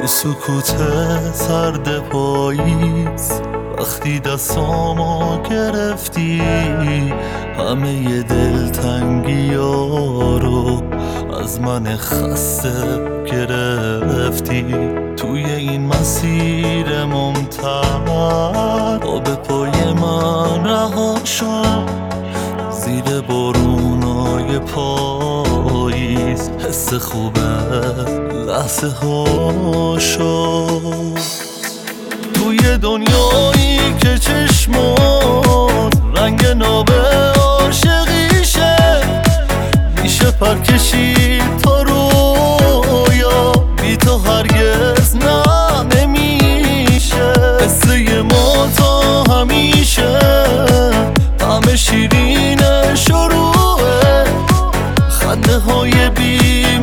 تو سکوت سرد پاییز وقتی دستامو گرفتی، همه دلتنگی ها رو از من خسته گرفتی. توی این مسیر ممتد به پای من رها شد، زیر بارونای پاییز حس خوبه لحظه ها شد. توی دنیایی که چشمات رنگ ناب عاشقیشه، میشه پر کشید تا رویا، بی تو هرگز نه نمیشه. قصه ما تا همیشه طعم شیرین شروعه، خنده های بی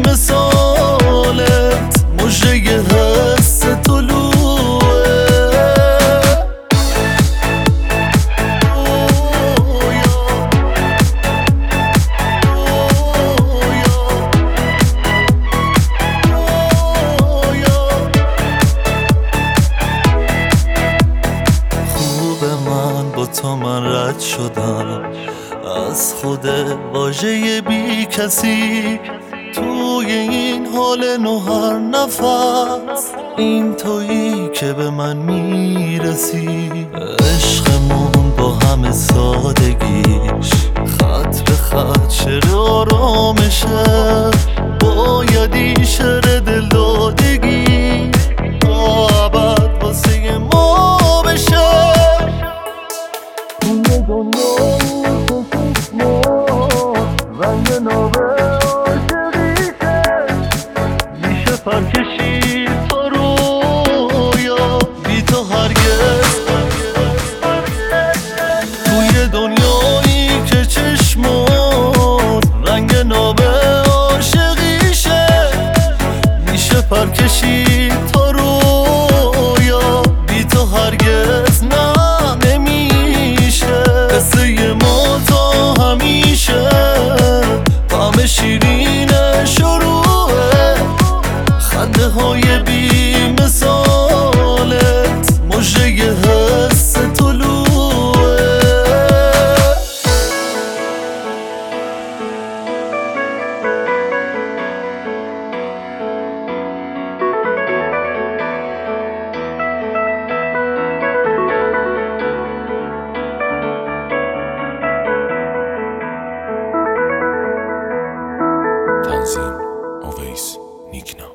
مثالت مژه حس طلوعه. تا من رد شدم از خود واژه بی کسی، توی این حال نو هر نفس این تویی که به من میرسی. عشقمون با همه سادگیش خط به خط شعر آرامشه، بایدی شعر دلدادگی تا ابد واسه ما بشه. رنگ ناب عاشقیشه، میشه پر کشید تا رویا، بی تو هرگز. توی دنیایی که چشمات رنگ ناب عاشقیشه، میشه پر کشید تا رویا، بی تو هرگز نه نمیشه. قصه ما تا همیشه طعم شیرین شروعه، خنده های بی مثالت مژه حس طلوعه. تنظیم اویس نیکنا.